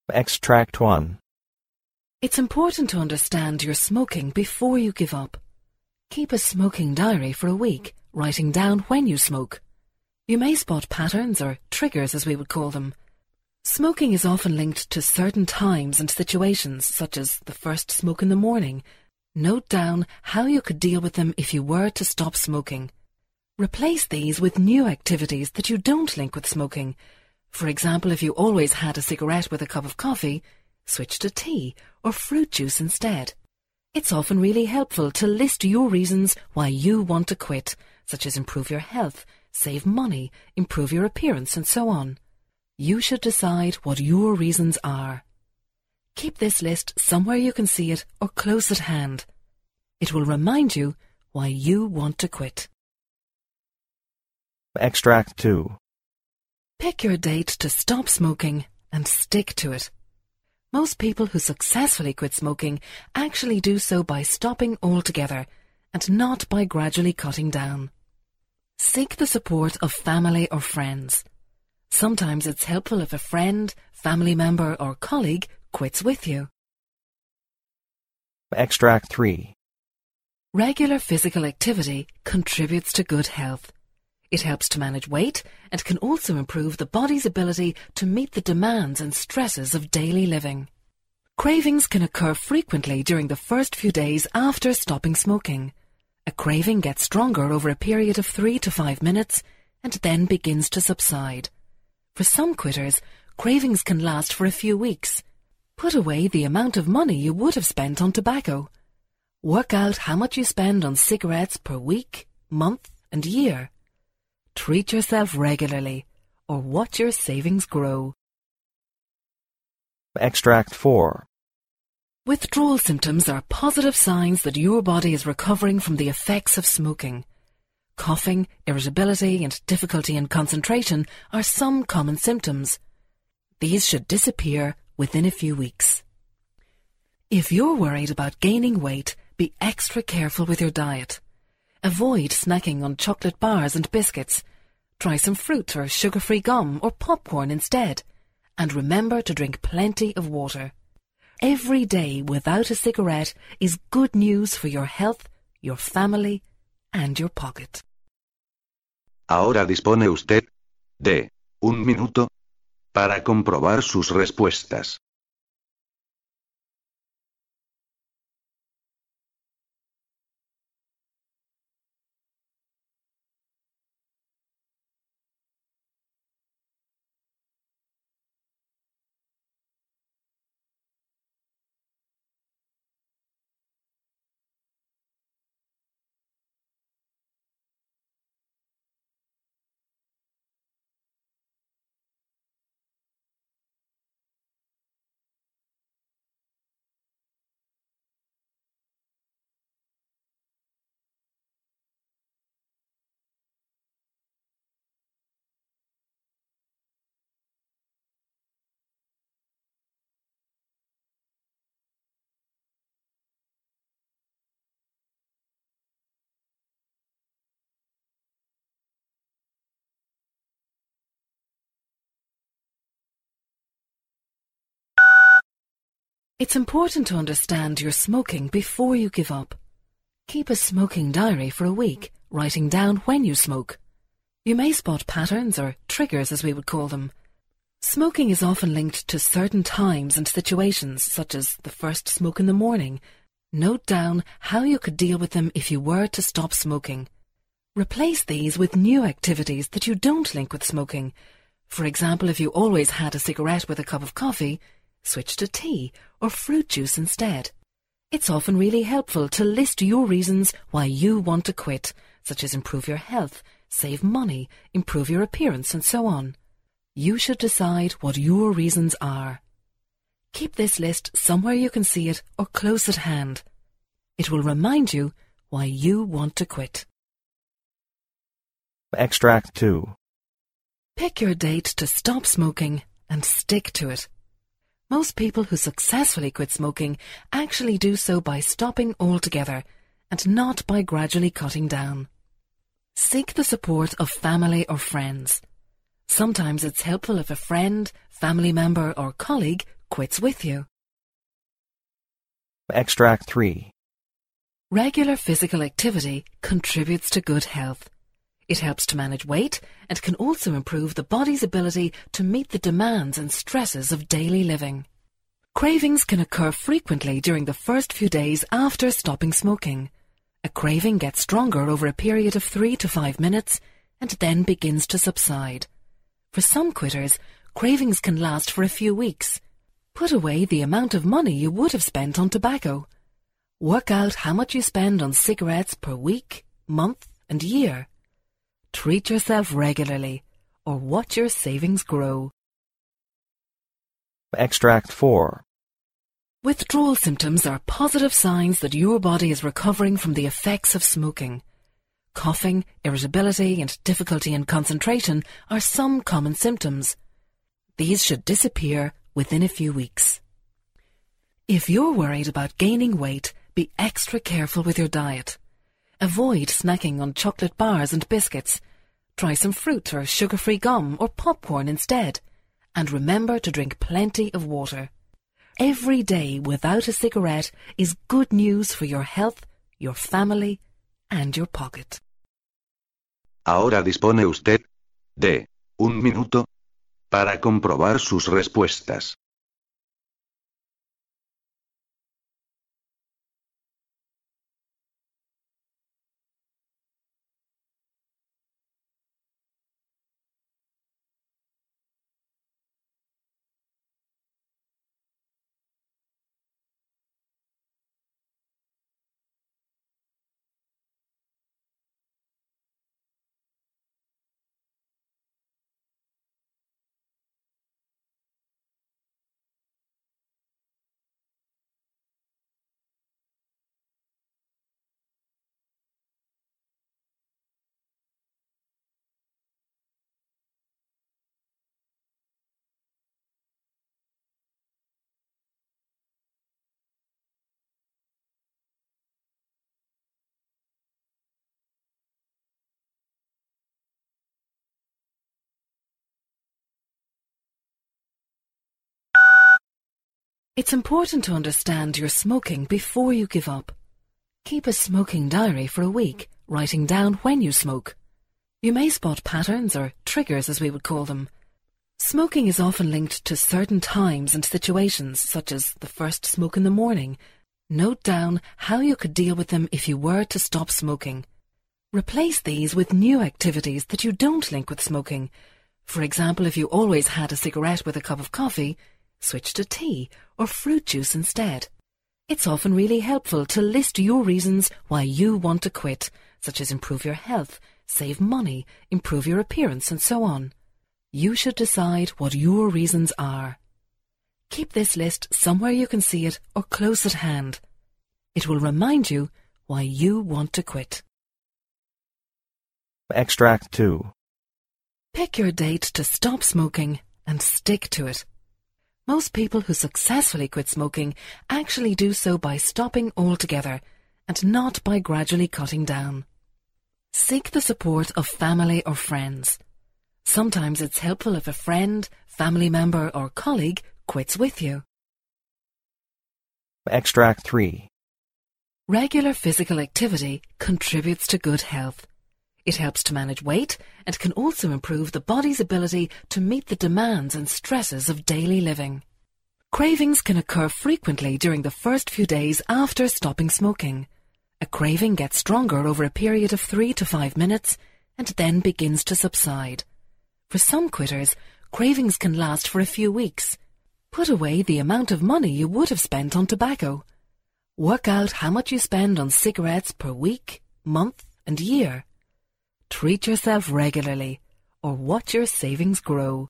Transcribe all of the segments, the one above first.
Extract 1. It's important to understand your smoking before you give up. Keep a smoking diary for a week, writing down when you smoke. You may spot patterns or triggers, as we would call them. Smoking is often linked to certain times and situations, such as the first smoke in the morning. Note down how you could deal with them if you were to stop smoking. Replace these with new activities that you don't link with smoking. For example, if you always had a cigarette with a cup of coffee, switch to tea or fruit juice instead. It's often really helpful to list your reasons why you want to quit, such as improve your health, save money, improve your appearance, and so on. You should decide what your reasons are. Keep this list somewhere you can see it or close at hand. It will remind you why you want to quit. Extract 2. Pick your date to stop smoking and stick to it. Most people who successfully quit smoking actually do so by stopping altogether and not by gradually cutting down. Seek the support of family or friends. Sometimes it's helpful if a friend, family member or colleague quits with you. Extract 3. Regular physical activity contributes to good health. It helps to manage weight and can also improve the body's ability to meet the demands and stresses of daily living. Cravings can occur frequently during the first few days after stopping smoking. A craving gets stronger over a period of 3 to 5 minutes and then begins to subside. For some quitters, cravings can last for a few weeks. Put away the amount of money you would have spent on tobacco. Work out how much you spend on cigarettes per week, month, and year. Treat yourself regularly, or watch your savings grow. Extract 4. Withdrawal symptoms are positive signs that your body is recovering from the effects of smoking. Coughing, irritability, and difficulty in concentration are some common symptoms. These should disappear within a few weeks. If you're worried about gaining weight, be extra careful with your diet. Avoid snacking on chocolate bars and biscuits. Try some fruit or sugar-free gum or popcorn instead. And remember to drink plenty of water. Every day without a cigarette is good news for your health, your family, and your pocket. Ahora dispone usted de 1 minuto para comprobar sus respuestas. It's important to understand your smoking before you give up. Keep a smoking diary for a week, writing down when you smoke. You may spot patterns or triggers, as we would call them. Smoking is often linked to certain times and situations, such as the first smoke in the morning. Note down how you could deal with them if you were to stop smoking. Replace these with new activities that you don't link with smoking. For example, if you always had a cigarette with a cup of coffee, switch to tea or fruit juice instead. It's often really helpful to list your reasons why you want to quit, such as improve your health, save money, improve your appearance, and so on. You should decide what your reasons are. Keep this list somewhere you can see it or close at hand. It will remind you why you want to quit. Extract 2. Pick your date to stop smoking and stick to it. Most people who successfully quit smoking actually do so by stopping altogether and not by gradually cutting down. Seek the support of family or friends. Sometimes it's helpful if a friend, family member or colleague quits with you. Extract 3. Regular physical activity contributes to good health. It helps to manage weight and can also improve the body's ability to meet the demands and stresses of daily living. Cravings can occur frequently during the first few days after stopping smoking. A craving gets stronger over a period of 3 to 5 minutes and then begins to subside. For some quitters, cravings can last for a few weeks. Put away the amount of money you would have spent on tobacco. Work out how much you spend on cigarettes per week, month, and year. Treat yourself regularly, or watch your savings grow. Extract 4. Withdrawal symptoms are positive signs that your body is recovering from the effects of smoking. Coughing, irritability, and difficulty in concentration are some common symptoms. These should disappear within a few weeks. If you're worried about gaining weight, be extra careful with your diet. Avoid snacking on chocolate bars and biscuits. Try some fruit or sugar-free gum or popcorn instead. And remember to drink plenty of water. Every day without a cigarette is good news for your health, your family, and your pocket. Ahora dispone usted de 1 minuto para comprobar sus respuestas. It's important to understand your smoking before you give up. Keep a smoking diary for a week, writing down when you smoke. You may spot patterns or triggers, as we would call them. Smoking is often linked to certain times and situations, such as the first smoke in the morning. Note down how you could deal with them if you were to stop smoking. Replace these with new activities that you don't link with smoking. For example, if you always had a cigarette with a cup of coffee, switch to tea or fruit juice instead. It's often really helpful to list your reasons why you want to quit, such as improve your health, save money, improve your appearance, and so on. You should decide what your reasons are. Keep this list somewhere you can see it or close at hand. It will remind you why you want to quit. Extract 2. Pick your date to stop smoking and stick to it. Most people who successfully quit smoking actually do so by stopping altogether and not by gradually cutting down. Seek the support of family or friends. Sometimes it's helpful if a friend, family member, or colleague quits with you. Extract 3. Regular physical activity contributes to good health. It helps to manage weight and can also improve the body's ability to meet the demands and stresses of daily living. Cravings can occur frequently during the first few days after stopping smoking. A craving gets stronger over a period of 3 to 5 minutes and then begins to subside. For some quitters, cravings can last for a few weeks. Put away the amount of money you would have spent on tobacco. Work out how much you spend on cigarettes per week, month, and year. Treat yourself regularly, or watch your savings grow.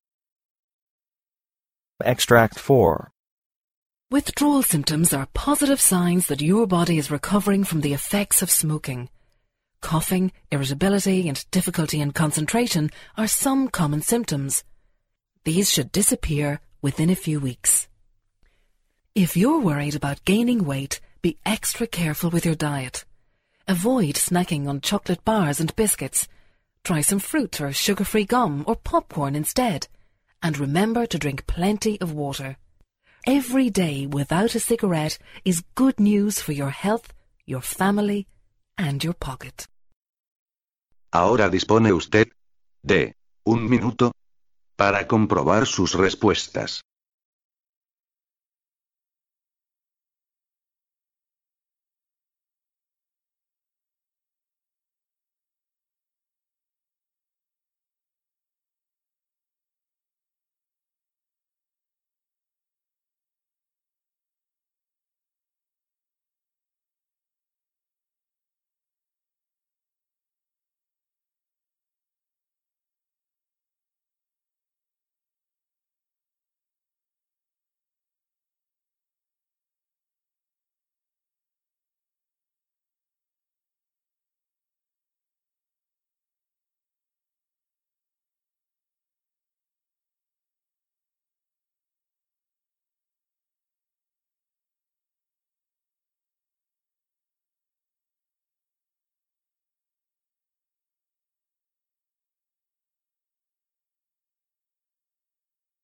Extract 4. Withdrawal symptoms are positive signs that your body is recovering from the effects of smoking. Coughing, irritability, and difficulty in concentration are some common symptoms. These should disappear within a few weeks. If you're worried about gaining weight, be extra careful with your diet. Avoid snacking on chocolate bars and biscuits. Try some fruit or sugar-free gum or popcorn instead. And remember to drink plenty of water. Every day without a cigarette is good news for your health, your family, and your pocket. Ahora dispone usted de 1 minuto para comprobar sus respuestas.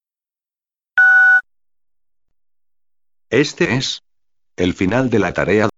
Este es el final de la tarea.